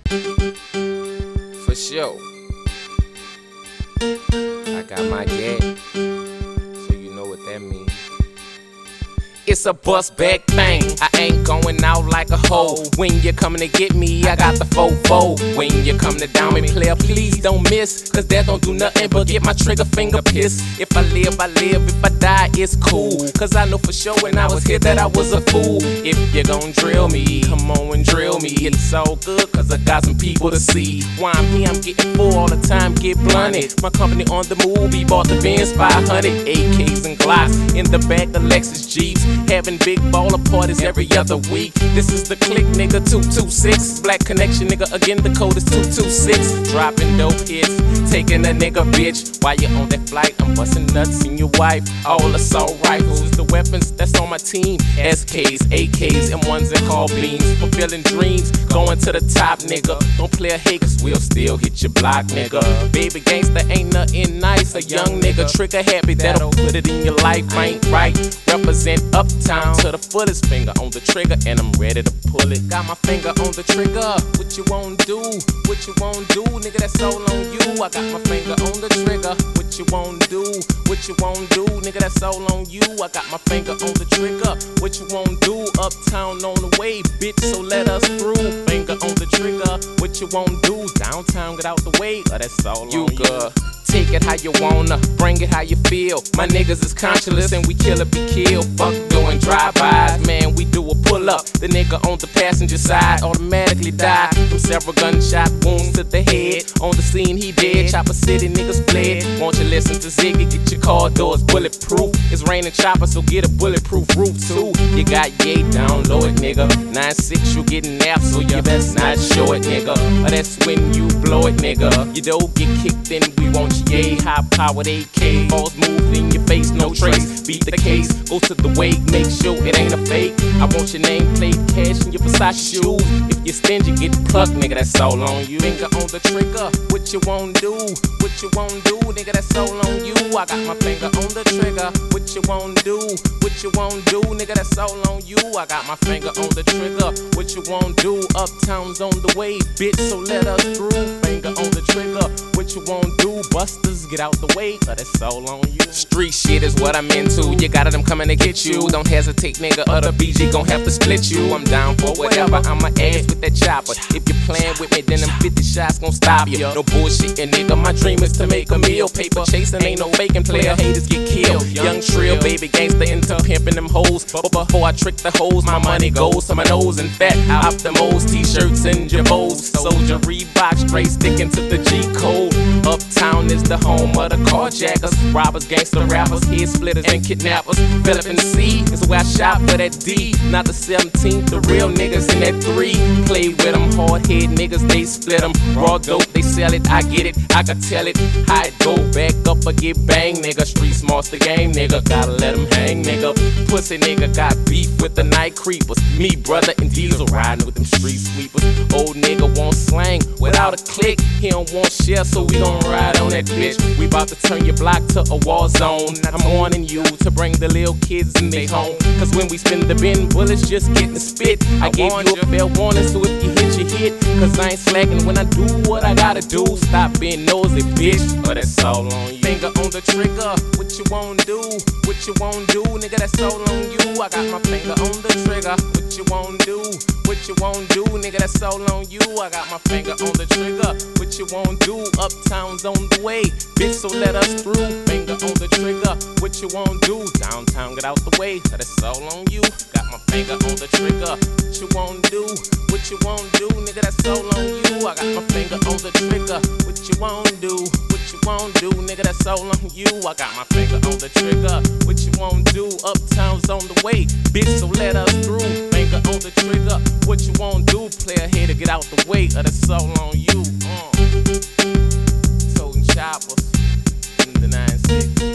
For sure. I got my gat, so you know what that means. It's a bust back thing. I ain't going out like a hoe. When you're coming to get me, I got the fofo. When you come to down me, player, please don't miss. Cause that don't do nothing but get my trigger finger pissed. If I live, I live. If I die, it's cool. Cause I know for sure when I was here that I was a fool. If you're gon' drill me, come on and drill me. It's all good cause I got some people to see. Why I'm here, I'm getting full all the time, get blunted. My company on the move, he bought the Benz 500. AKs and Glocks in the back, the Lexus Jeeps. Having big baller parties every other week. This is the click, nigga, 226. Black connection, nigga, again, the code is 226. Dropping dope hits, taking a nigga bitch. While you're on that flight, I'm busting nuts in your wife. All assault rifles, the weapons that's on my team. SKs, AKs, M1s, and carbines. Fulfilling dreams, going to the top, nigga. Don't play a hate, cause we'll still hit your block, nigga. Baby gangsta ain't nothing nice. A young nigga, trigger happy, that'll put it in your life, ain't right. Represent uptown to the fullest, finger on the trigger, and I'm ready to pull it. Got my finger on the trigger. What you won't do? What you won't do, nigga? That's all on you. I got my finger on the trigger. What you won't do? What you won't do, nigga? That's all on you. I got my finger on the trigger. What you won't do? Uptown on the way, bitch. So let us through. Finger on the trigger. What you won't do? Downtown, get out the way. That's all on you. Take it how you wanna, bring it how you feel. My niggas is conscious and we kill or be killed. Fuck doing drive-bys, man, we do a pull-up. The nigga on the passenger side automatically died from several gunshot wounds to the head. On the scene he dead, Chopper City niggas fled. Won't you listen to Ziggy, get your car doors bulletproof. It's raining chopper, so get a bulletproof roof too. You got yay, download it, nigga. 9-6, you getting napped, so you best not show it, nigga. But that's when you blow it, nigga. You don't get kicked in, we want you. Yay, high powered AK, balls moved in your face, no trace. Beat the case, go to the weight, make sure it ain't a fake. I want your name plate, cash in your Versace shoes. If you're stingy, get plucked, nigga, that's all on you. Finger on the trigger, what you won't do? What you won't do, nigga, that's all on you. I got my finger on the trigger, what you won't do? What you won't do, nigga, that's all on you. I got my finger on the trigger, what you won't do? Uptown's on the way, bitch, so let us through. Finger on the trigger, what you won't do? Busters, get out the way, but it's all on you. Street shit is what I'm into. You got it, I'm coming to get you. Don't hesitate, nigga, or the BG gon' have to split you. I'm down for whatever, I'ma ass with that chopper. If you playin' with me, then them 50 shots gon' stop you. No bullshittin', nigga, my dream is to make a meal. Paper chasing, ain't no faking, player haters get killed. Young trill, baby gangsta into pimpin' them hoes. But before I trick the hoes, my money goes to my nose and fat. Optimos, t-shirts and jabos. Soldier Reebok, straight sticking to the G code. Uptown is the home of the carjackers, robbers, gangster rappers, head splitters, and kidnappers. Philip and C is where I shop for that D. Not the 17th, the real niggas in that 3. Play with them, hard head niggas, they split them. Raw dope, they sell it, I get it, I can tell it. How it go, back up or get bang, nigga. Street smarts the game, nigga, gotta let them hang, nigga. Pussy nigga got beef with the night creepers. Me, brother, and Diesel riding with them street sweepers. Old nigga want slang without a click. He don't want share, so we gon' ride on that bitch. We bout to turn your block to a war zone. I'm warning you to bring the little kids in they home. Cause when we spin the bin, bullets just getting spit. I gave you a fair warning, so if you hit, you hit. Cause I ain't slacking when I do what I gotta do. Stop being nosy, bitch, but that's all on you. Finger on the trigger, what you won't do? What you won't do, nigga, that's all on you. I got my finger on the trigger, what you won't do? What you won't do, nigga, that's all on you. I got my finger on the trigger, what you won't do? Uptown's on the way, bitch, so let us through. Finger on the trigger, what you won't do? Downtown, get out the way, that's all on you. Got my finger on the trigger, what you won't do? What you won't do, nigga, that's all on you. I got my finger on the trigger, what you won't do? What you won't do, nigga, that's all on you. I got my finger on the trigger, what you won't do? Uptown's on the way, bitch, so let us through. Finger on the trigger, what you won't do? Play ahead to get out the way, that's all on you. Toting choppers in the 9-6.